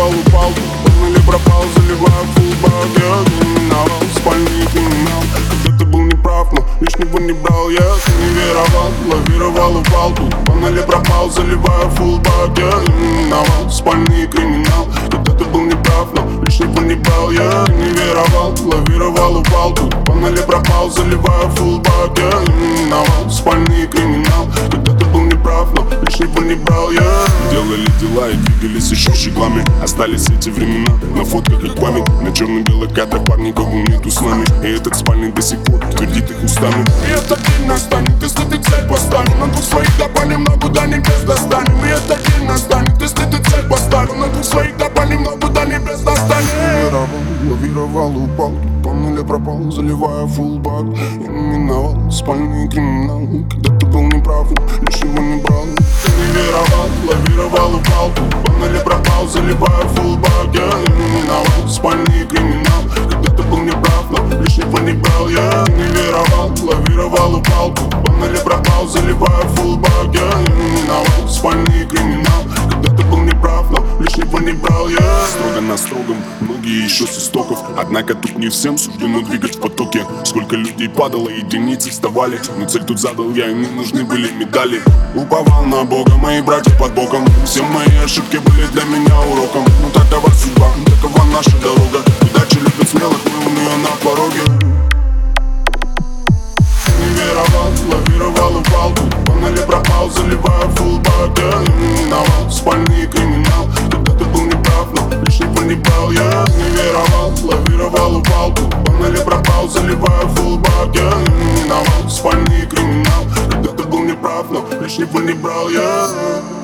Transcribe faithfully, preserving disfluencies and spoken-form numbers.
лавировал, упал, погнали, пропал, заливая фулбак. Я криминал, спальный криминал. Когда ты был неправ, но лишнего не брал. Я не веровал, лавировал, упал, тут погнали, пропал, заливая фулбак. Я криминал, спальный криминал. Когда ты был неправ, но лишнего не брал. Я не веровал, лавировал, упал, тут погнали, пропал, заливая фулбак. Я криминал, спальный криминал. Когда ты был неправ, но лишнего не брал. Я делали дела и двигались еще щеглами. Остались эти времена на фотках как память. На черно-белых кадрах парней, кого нету с нами. И этот спальный до сих пор твердит их устами. И это день настанет, если ты цель поставил. На двух своих допалим, но куда небес достанем. И это день настанет, если ты цель поставил. На двух своих допалим, но куда небес достанем. Лавировал, лавировал, упал, тоннель пропал, заливая фулбак. Я не миновал спальный криминал. Когда ты был неправ, лишнего не брал. Ты не веровал, лавировал, упал, тоннель пропал, заливая фулбак. Я не миновал спальный криминал. Когда ты был неправ, но лишнего не брал. Я не веровал, лавировал, упал, тоннель пропал, заливая фулбак. Я не миновал спальный криминал. Когда ты был неправ, но лишнего не брал. Я строго на строгом, многие еще с истоков. Однако тут не всем суждено двигать в потоке. Сколько людей падало, единицы вставали. Но цель тут задал я, им не нужны были медали. Уповал на Бога, мои братья под боком. Все мои ошибки были для меня уроком. Ну такова судьба, такова наша дорога. Удача любит смелых, мы у нее на пороге. Не веровал, лавировал, упал, погнали, пропал, заливая фулбак. Я не миновал спальный криминал. Когда ты был неправ, но лишнего не брал. Я не веровал, лавировал, упал, погнали, пропал, заливая фулбак. Я не миновал спальный криминал. Когда ты был неправ, но лишнего не брал. Я